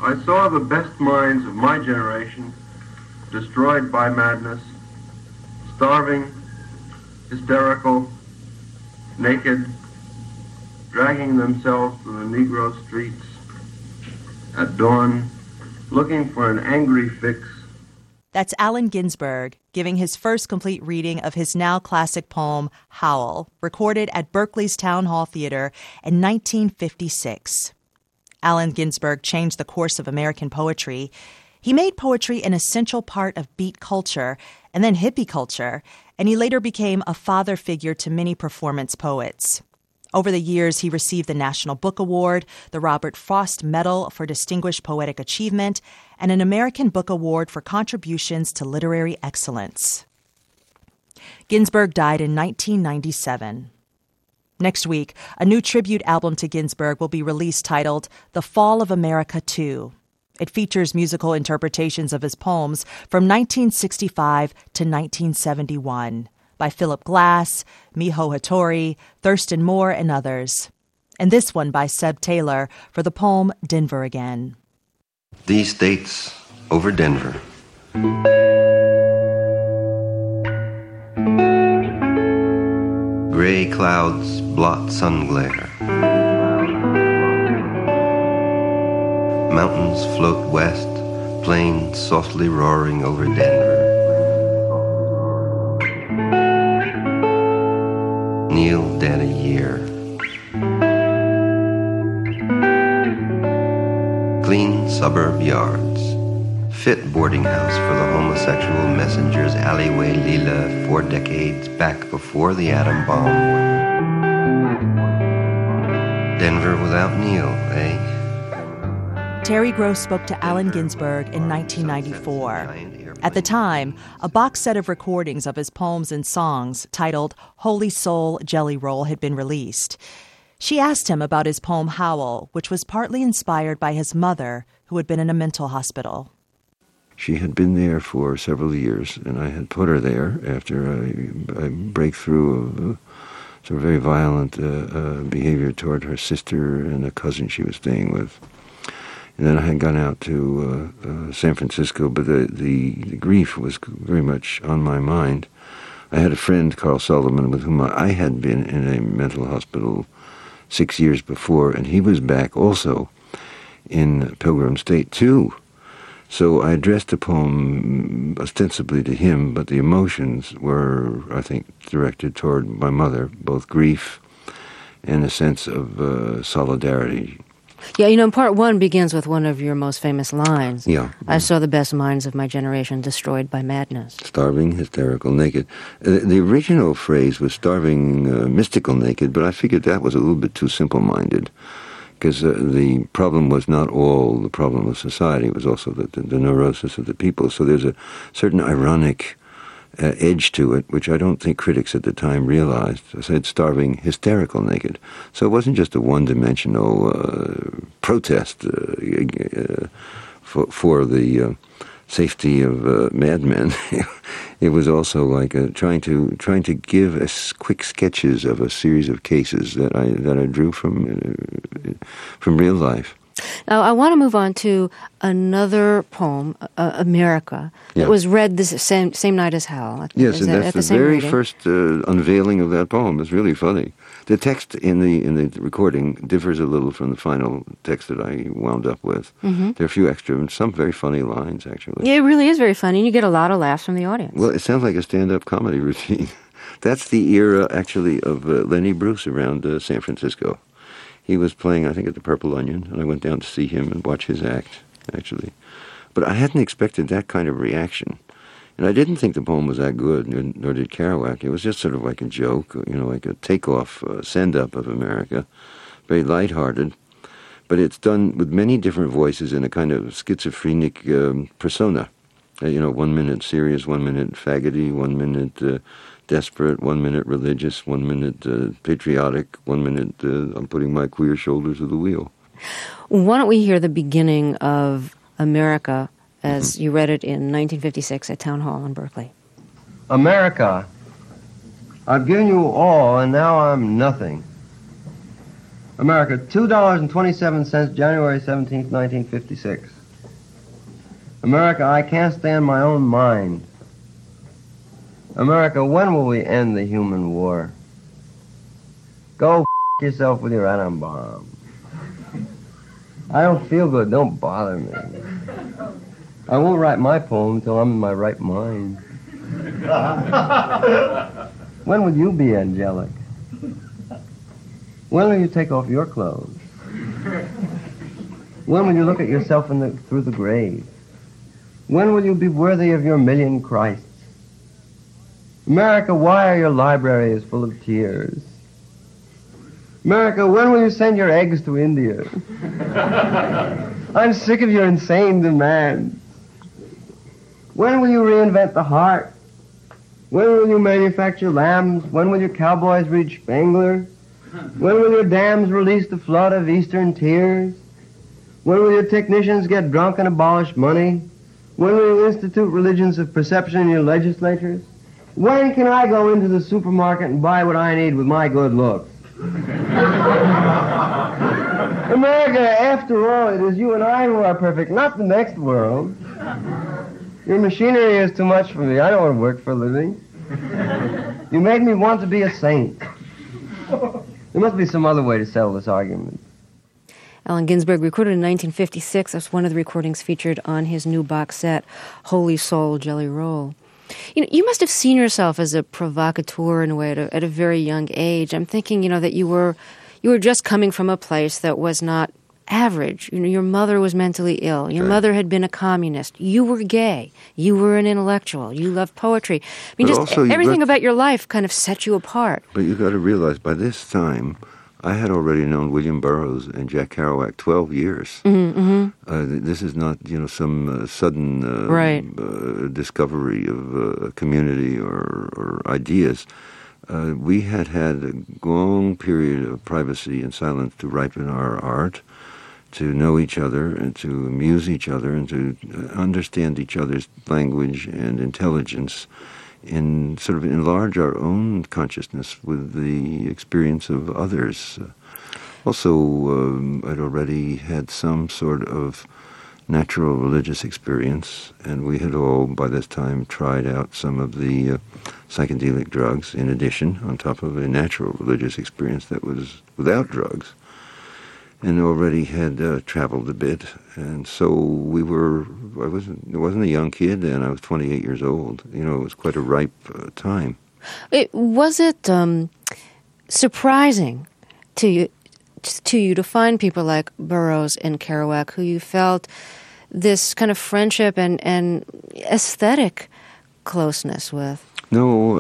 I saw the best minds of my generation destroyed by madness, starving, hysterical, naked, dragging themselves through the Negro streets at dawn, looking for an angry fix. That's Allen Ginsberg giving his first complete reading of his now classic poem, Howl, recorded at Berkeley's Town Hall Theater in 1956. Allen Ginsberg changed the course of American poetry. He made poetry an essential part of beat culture and then hippie culture, and he later became a father figure to many performance poets. Over the years, he received the National Book Award, the Robert Frost Medal for Distinguished Poetic Achievement, and an American Book Award for contributions to literary excellence. Ginsberg died in 1997. Next week, a new tribute album to Ginsberg will be released titled The Fall of America II. It features musical interpretations of his poems from 1965 to 1971 by Philip Glass, Miho Hattori, Thurston Moore, and others. And this one by Seb Taylor for the poem Denver Again. These dates over Denver. Gray clouds blot sun glare. Mountains float west, plains softly roaring over Denver. Kneel dead a year. Clean suburb yards. Fit boarding house for the homosexual messengers alleyway Lila 4 decades back before the atom bomb. Denver without Neil, eh? Terry Gross spoke to Allen Ginsberg in 1994. At the time, a box set of recordings of his poems and songs titled Holy Soul Jelly Roll had been released. She asked him about his poem Howl, which was partly inspired by his mother, who had been in a mental hospital. She had been there for several years, and I had put her there after a breakthrough of sort of very violent behavior toward her sister and a cousin she was staying with. And then I had gone out to San Francisco, but the grief was very much on my mind. I had a friend, Carl Sullivan, with whom I had been in a mental hospital 6 years before, and he was back also in Pilgrim State, too. So I addressed the poem ostensibly to him, but the emotions were, I think, directed toward my mother, both grief and a sense of solidarity. Yeah, you know, part one begins with one of your most famous lines. Yeah. I saw the best minds of my generation destroyed by madness. Starving, hysterical, naked. The original phrase was starving, mystical, naked, but I figured that was a little bit too simple-minded, because the problem was not all the problem of society. It was also the neurosis of the people. So there's a certain ironic edge to it, which I don't think critics at the time realized. I said starving, hysterical, naked. So it wasn't just a one-dimensional protest for the safety of madmen. It was also like trying to give quick sketches of a series of cases that I drew from real life. Now, I want to move on to another poem, America, that was read this same night as Howl. Yes, and that's the very first unveiling of that poem. It's really funny. The text in the recording differs a little from the final text that I wound up with. Mm-hmm. There are a few extra and some very funny lines, actually. Yeah, it really is very funny, and you get a lot of laughs from the audience. Well, it sounds like a stand-up comedy routine. That's the era, actually, of Lenny Bruce around San Francisco. He was playing, I think, at the Purple Onion, and I went down to see him and watch his act, actually. But I hadn't expected that kind of reaction. And I didn't think the poem was that good, nor did Kerouac. It was just sort of like a joke, like a takeoff, send-up of America, very lighthearted. But it's done with many different voices in a kind of schizophrenic persona. 1 minute serious, 1 minute faggoty, 1 minute desperate, 1 minute religious, 1 minute patriotic, 1 minute I'm putting my queer shoulders to the wheel. Why don't we hear the beginning of America as you read it in 1956 at Town Hall in Berkeley? America, I've given you all, and now I'm nothing. America, $2.27, January 17th, 1956. America, I can't stand my own mind. America, when will we end the human war? Go yourself with your atom bomb. I don't feel good, don't bother me. I won't write my poem until I'm in my right mind. When will you be angelic? When will you take off your clothes? When will you look at yourself through the grave? When will you be worthy of your million Christs? America, why are your libraries full of tears? America, when will you send your eggs to India? I'm sick of your insane demands. When will you reinvent the heart? When will you manufacture lambs? When will your cowboys read Spangler? When will your dams release the flood of eastern tears? When will your technicians get drunk and abolish money? When will you institute religions of perception in your legislatures? When can I go into the supermarket and buy what I need with my good looks? America, after all, it is you and I who are perfect, not the next world. Your machinery is too much for me. I don't want to work for a living. You made me want to be a saint. There must be some other way to settle this argument. Allen Ginsberg recorded in 1956. That's one of the recordings featured on his new box set, Holy Soul Jelly Roll. You must have seen yourself as a provocateur in a way at a very young age. I'm thinking, that you were just coming from a place that was not average. Your mother was mentally ill. Your mother had been a communist. You were gay. You were an intellectual. You loved poetry. I mean, just everything about your life kind of set you apart. But you got to realize, by this time, I had already known William Burroughs and Jack Kerouac 12 years. Mm-hmm. This is not, some sudden discovery of a community or ideas. We had a long period of privacy and silence to ripen our art, to know each other and to amuse each other and to understand each other's language and intelligence, and sort of enlarge our own consciousness with the experience of others. Also, I'd already had some sort of natural religious experience, and we had all, by this time, tried out some of the psychedelic drugs in addition, on top of a natural religious experience that was without drugs, and already had traveled a bit. And so I wasn't a young kid then. I was 28 years old. It was quite a ripe time. Was it surprising to you to find people like Burroughs and Kerouac, who you felt this kind of friendship and aesthetic closeness with? No,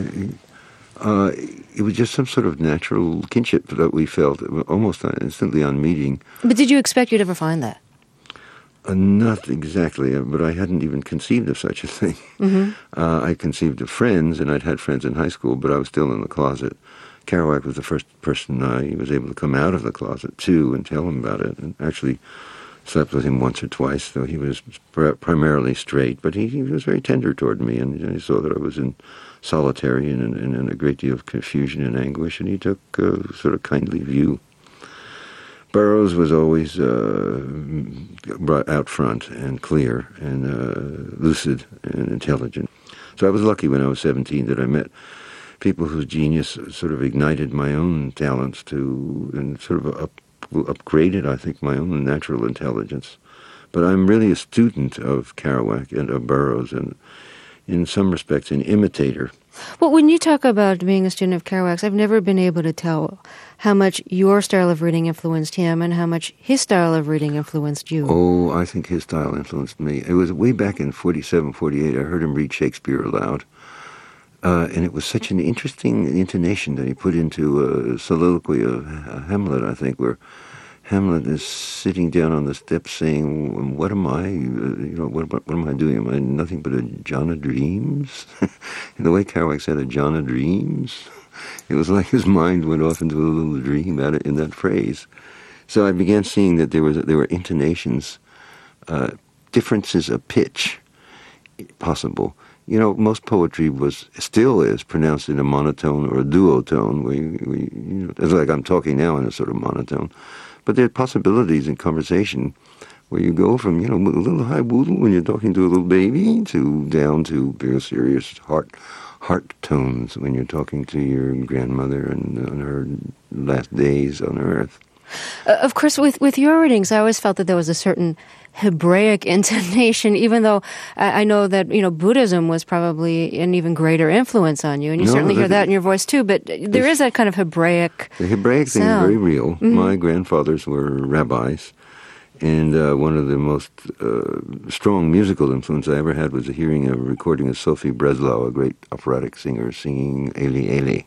it was just some sort of natural kinship that we felt almost instantly on meeting. But did you expect you'd ever find that? Not exactly, but I hadn't even conceived of such a thing. Mm-hmm. I conceived of friends, and I'd had friends in high school, but I was still in the closet. Kerouac was the first person I was able to come out of the closet to and tell him about it, and actually slept with him once or twice, though he was primarily straight, but he was very tender toward me, and he saw that I was solitary and in a great deal of confusion and anguish, and he took a sort of kindly view. Burroughs was always brought out front and clear and lucid and intelligent. So I was lucky when I was 17 that I met people whose genius sort of ignited my own talents and sort of upgraded, I think, my own natural intelligence. But I'm really a student of Kerouac and of Burroughs, and in some respects an imitator. Well, when you talk about being a student of Kerouac's, I've never been able to tell how much your style of reading influenced him and how much his style of reading influenced you. Oh, I think his style influenced me. It was way back in 47, 48, I heard him read Shakespeare aloud. And it was such an interesting intonation that he put into a soliloquy of Hamlet, I think, where Hamlet is sitting down on the steps saying, "What am I? What am I doing? Am I nothing but a John of Dreams?" And the way Kerouac said, "A John of Dreams," it was like his mind went off into a little dream in that phrase. So I began seeing that there were intonations, differences of pitch possible most poetry still is pronounced in a monotone or a duotone, it's like I'm talking now in a sort of monotone. But there are possibilities in conversation where you go from, a little high woodle when you're talking to a little baby to down to very serious heart tones when you're talking to your grandmother and on her last days on earth. Of course, with your readings, I always felt that there was a certain Hebraic intonation, even though I know that, Buddhism was probably an even greater influence on you, and you certainly hear that in your voice too, but there is that kind of Hebraic The Hebraic thing is very real. Mm-hmm. My grandfathers were rabbis, and one of the most strong musical influence I ever had was hearing a recording of Sophie Breslau, a great operatic singer, singing Eli Eli.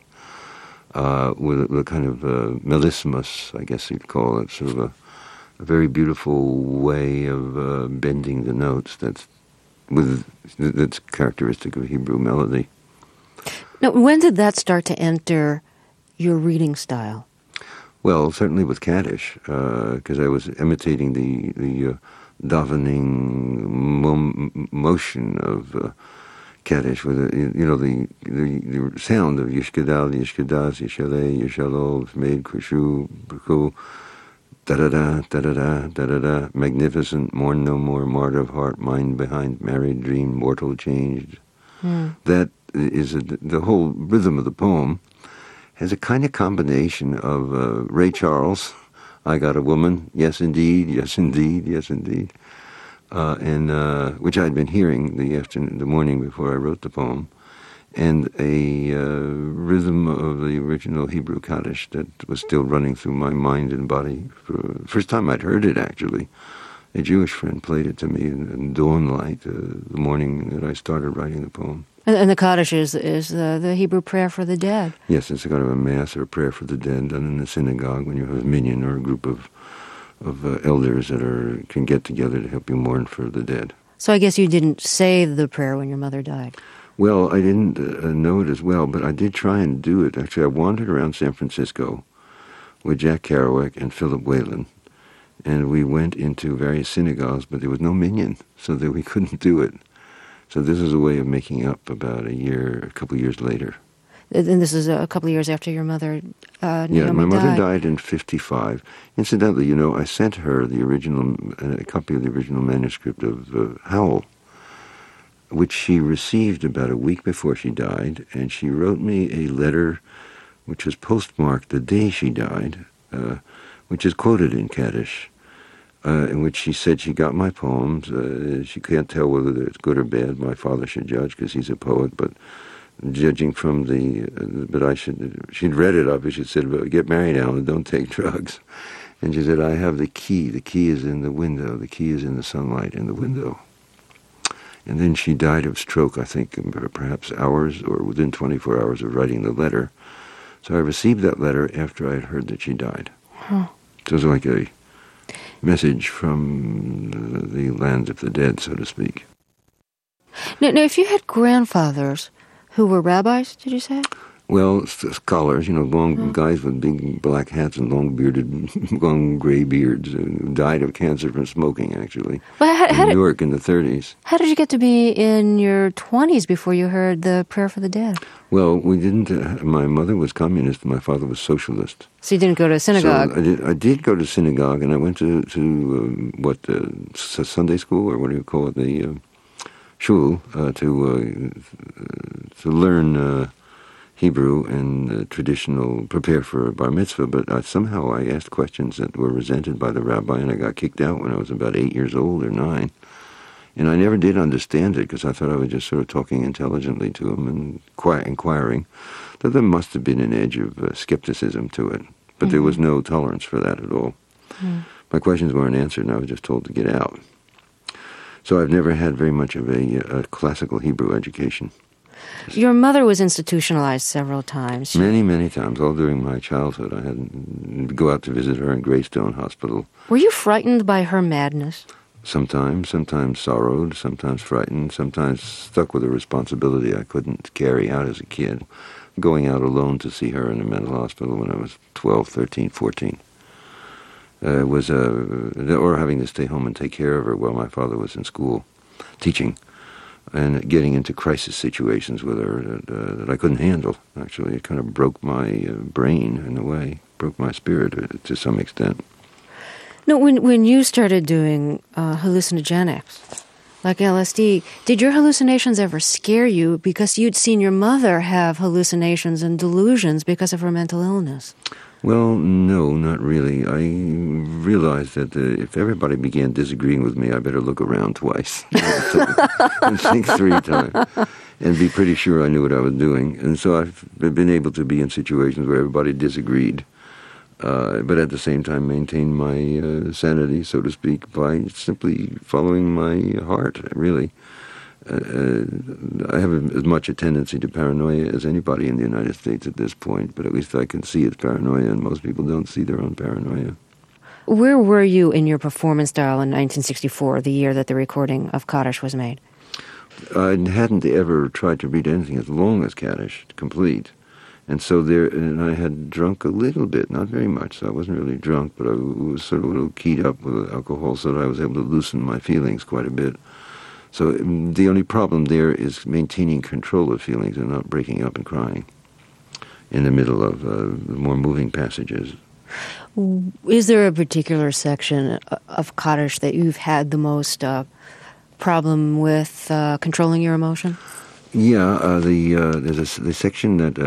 With a kind of melismus, I guess you'd call it, sort of a very beautiful way of bending the notes that's characteristic of Hebrew melody. Now, when did that start to enter your reading style? Well, certainly with Kaddish, because I was imitating the davening motion of Kaddish with the sound of Yishkadal, Yishkadas, Yishaleh, Yishalov, Made, Kushu, Bruku, da-da-da, da-da-da, da-da-da, magnificent, mourn no more, mart of heart, mind behind, married, dream, mortal, changed. That is the whole rhythm of the poem has a kind of combination of Ray Charles, I Got a Woman, yes indeed, yes indeed, yes indeed, and which I'd been hearing the morning before I wrote the poem, and a rhythm of the original Hebrew Kaddish that was still running through my mind and body. For the first time I'd heard it, actually. A Jewish friend played it to me in dawn light the morning that I started writing the poem. And the Kaddish is the Hebrew prayer for the dead. Yes, it's a kind of a mass or a prayer for the dead done in the synagogue when you have a minyan or a group of elders that can get together to help you mourn for the dead. So I guess you didn't say the prayer when your mother died. Well, I didn't know it as well, but I did try and do it. Actually, I wandered around San Francisco with Jack Kerouac and Philip Whalen, and we went into various synagogues, but there was no minyan, so that we couldn't do it. So this is a way of making up about a couple of years later. And this is a couple of years after your mother, Naomi, Yeah, my mother died in 1955. Incidentally, I sent her a copy of the original manuscript of Howl, which she received about a week before she died, and she wrote me a letter which was postmarked the day she died, which is quoted in Kaddish, in which she said she got my poems. She can't tell whether it's good or bad. My father should judge because he's a poet, but judging from she'd read it up, and she said, well, get married, Alan, don't take drugs. And she said, I have the key. The key is in the window. The key is in the sunlight in the window. And then she died of stroke, I think, perhaps hours or within 24 hours of writing the letter. So I received that letter after I had heard that she died. So it was like a message from the land of the dead, so to speak. Now, if you had grandfathers who were rabbis, did you say? Well, scholars, long guys with big black hats and long gray beards who died of cancer from smoking, actually, in Newark in the 30s. How did you get to be in your 20s before you heard the prayer for the dead? Well, we didn't. My mother was communist. My father was socialist. So you didn't go to synagogue? So I did go to synagogue, and I went to Sunday school, or what do you call it, the shul, to learn Hebrew and prepare for bar mitzvah, but somehow I asked questions that were resented by the rabbi, and I got kicked out when I was about 8 years old or 9. And I never did understand it because I thought I was just sort of talking intelligently to him and inquiring. That there must have been an edge of skepticism to it, but there was no tolerance for that at all. My questions weren't answered, and I was just told to get out. So I've never had very much of a classical Hebrew education. Your mother was institutionalized several times. Many, many times, all during my childhood. I had to go out to visit her in Greystone Hospital. Were you frightened by her madness? Sometimes sorrowed, sometimes frightened, sometimes stuck with a responsibility I couldn't carry out as a kid. Going out alone to see her in a mental hospital when I was 12, 13, 14. Or having to stay home and take care of her while my father was in school teaching. and getting into crisis situations with her that I couldn't handle. Actually, it kind of broke my brain in a way, broke my spirit to some extent. No, when you started doing hallucinogenics, like LSD, did your hallucinations ever scare you because you'd seen your mother have hallucinations and delusions because of her mental illness? Well, no, not really. I realized that if everybody began disagreeing with me, I better look around twice and think 3 times and be pretty sure I knew what I was doing. And so I've been able to be in situations where everybody disagreed, but at the same time maintain my sanity, so to speak, by simply following my heart, really. I have as much a tendency to paranoia as anybody in the United States at this point, but at least I can see it's paranoia, and most people don't see their own paranoia. Where were you in your performance style in 1964, the year that the recording of Kaddish was made? I hadn't ever tried to read anything as long as Kaddish, complete. And so and I had drunk a little bit, not very much, so I wasn't really drunk, but I was sort of a little keyed up with alcohol, so that I was able to loosen my feelings quite a bit. So the only problem there is maintaining control of feelings and not breaking up and crying in the middle of more moving passages. Is there a particular section of Kaddish that you've had the most problem with controlling your emotion? Yeah, there's the section that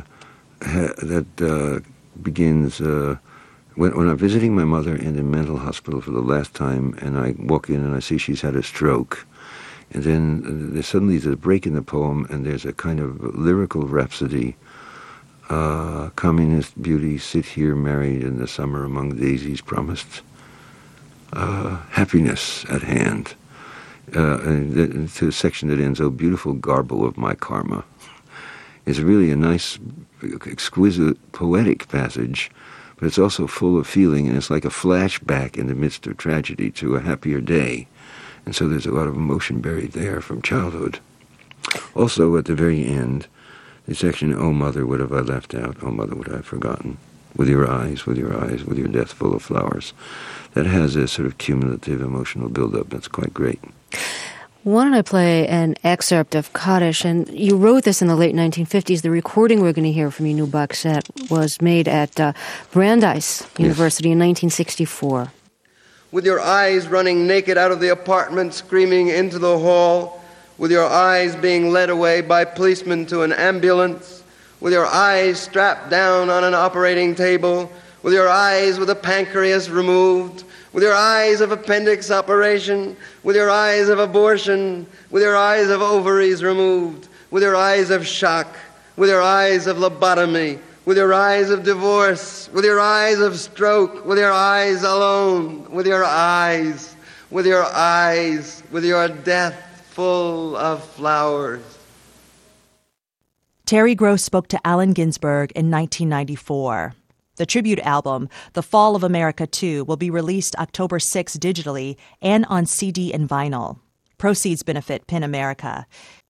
begins when I'm visiting my mother in the mental hospital for the last time, and I walk in and I see she's had a stroke. And then there's a break in the poem, and there's a kind of lyrical rhapsody. Communist beauty, sit here married in the summer among daisies promised. Happiness at hand. And to a section that ends, oh, beautiful garble of my karma. It's really a nice, exquisite, poetic passage, but it's also full of feeling, and it's like a flashback in the midst of tragedy to a happier day. And so there's a lot of emotion buried there from childhood. Also, at the very end, the section, oh, mother, what have I left out? Oh, mother, what have I forgotten? With your eyes, with your eyes, with your death full of flowers. That has a sort of cumulative emotional buildup that's quite great. Why don't I play an excerpt of Kaddish? And you wrote this in the late 1950s. The recording we're going to hear from your new box set was made at Brandeis University in 1964. With your eyes running naked out of the apartment, screaming into the hall, with your eyes being led away by policemen to an ambulance, with your eyes strapped down on an operating table, with your eyes with a pancreas removed, with your eyes of appendix operation, with your eyes of abortion, with your eyes of ovaries removed, with your eyes of shock, with your eyes of lobotomy, with your eyes of divorce, with your eyes of stroke, with your eyes alone, with your eyes, with your eyes, with your death full of flowers. Terry Gross spoke to Allen Ginsberg in 1994. The tribute album, The Fall of America 2, will be released October 6 digitally and on CD and vinyl. Proceeds benefit PEN America.